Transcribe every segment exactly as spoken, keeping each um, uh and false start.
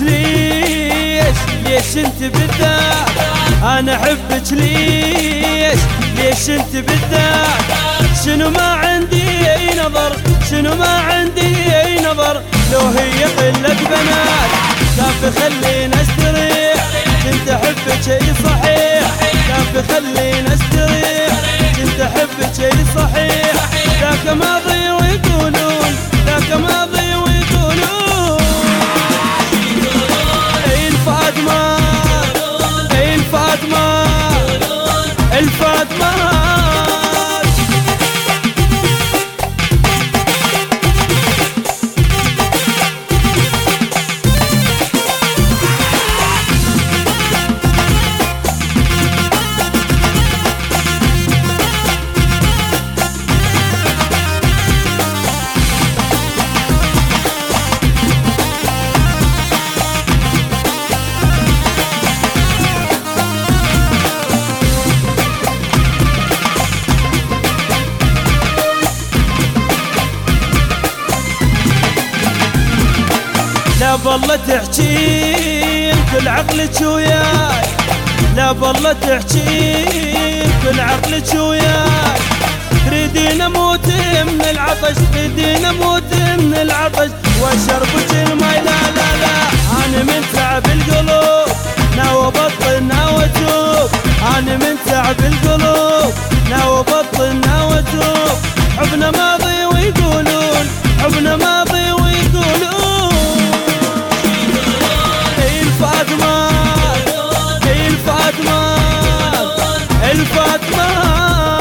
ليش ليش انت بالذات، انا احبك ليش ليش انت بالذات. شنو ما عندي اي نظر، شنو ما عندي اي نظر، لو هي قلة بنات كافي خلينا استريح. كنت احبك اي صحيح، كافي خلينا استريح. كنت احبك اي صحيح، ذاك ماضي ويقولون، ذاك ماضي ويقولون. اي الفاطمة اي الفاطمة الفاطمة. لا بالله تحجين كل عقلك وياي، لا بالله تحجين كل عقلك وياي. تريدين اموت من العطش، تريدين اموت من العطش واشربك الماي. لا لا لا انا من تعب القلوب ناوي ابطل ناوي اتوب، انا من تعب القلوب ناوي ابطل ناوي اتوب. حبنا ماضي ويقولون، حبنا ماضي ويقولون. الفاطمة الفاطمة الفاطمة.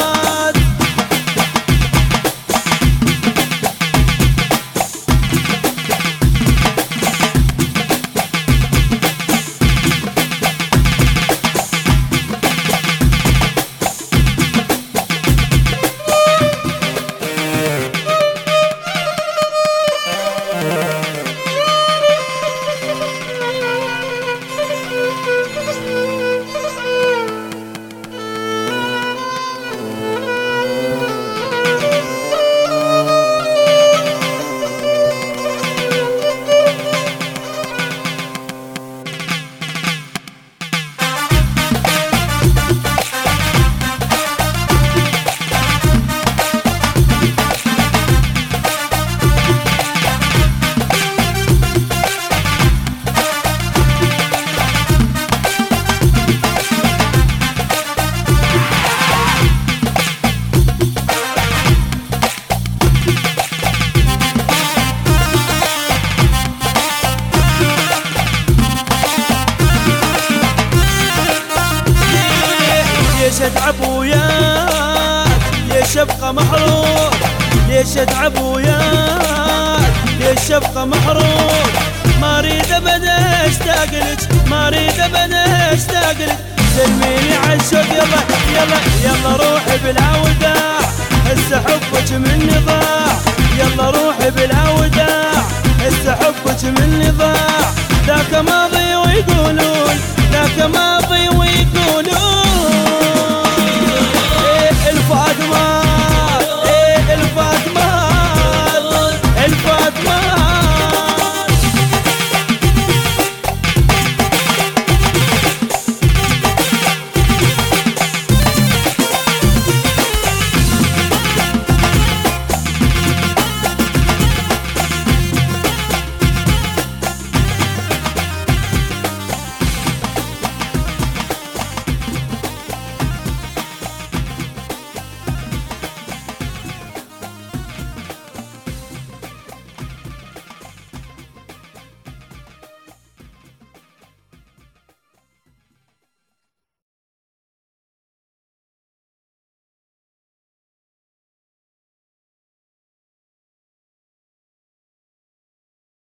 ليش اتعب وياك، ليش ابقى محروم، ليش اتعب وياك، ليش ابقى محروم. ما اريد ابدا اشتاق لك، ما اريد ابدا اشتاق لك. سلميني عالشوق يلا يلا يلا روحي بلا وداع، هسه حبك مني ضاع. يلا روحي بلا وداع، هسه حبك مني ضاع. ذاك ماضي ويقولون، ذاك ماضي